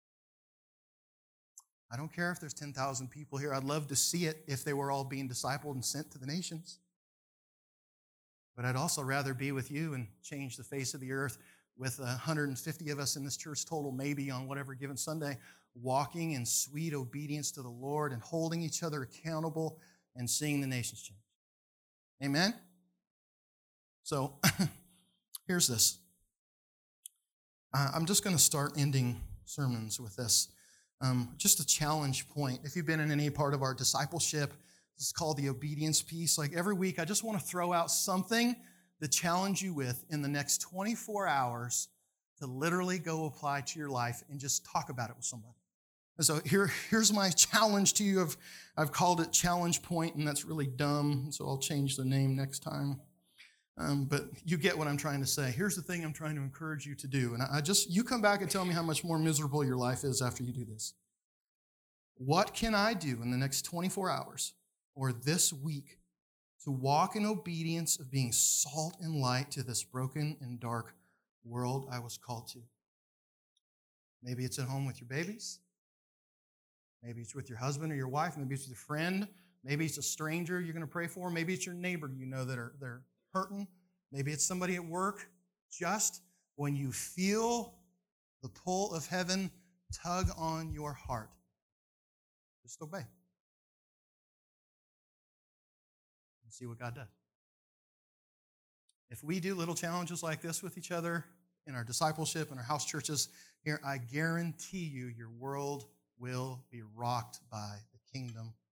I don't care if there's 10,000 people here. I'd love to see it if they were all being discipled and sent to the nations. But I'd also rather be with you and change the face of the earth with 150 of us in this church total, maybe on whatever given Sunday, walking in sweet obedience to the Lord and holding each other accountable and seeing the nations change. Amen? So here's this. I'm just going to start ending sermons with this. Just a challenge point. If you've been in any part of our discipleship, this is called the obedience piece. Like every week, I just want to throw out something to challenge you with in the next 24 hours to literally go apply to your life and just talk about it with somebody. And so here's my challenge to you. I've called it Challenge Point, and that's really dumb, so I'll change the name next time. But you get what I'm trying to say. Here's the thing I'm trying to encourage you to do. And you come back and tell me how much more miserable your life is after you do this. What can I do in the next 24 hours or this week to walk in obedience of being salt and light to this broken and dark world I was called to? Maybe it's at home with your babies. Maybe it's with your husband or your wife. Maybe it's with a friend. Maybe it's a stranger you're going to pray for. Maybe it's your neighbor you know that they're hurting. Maybe it's somebody at work. Just when you feel the pull of heaven tug on your heart, just obey. And see what God does. If we do little challenges like this with each other in our discipleship and our house churches here, I guarantee you your world will be rocked by the kingdom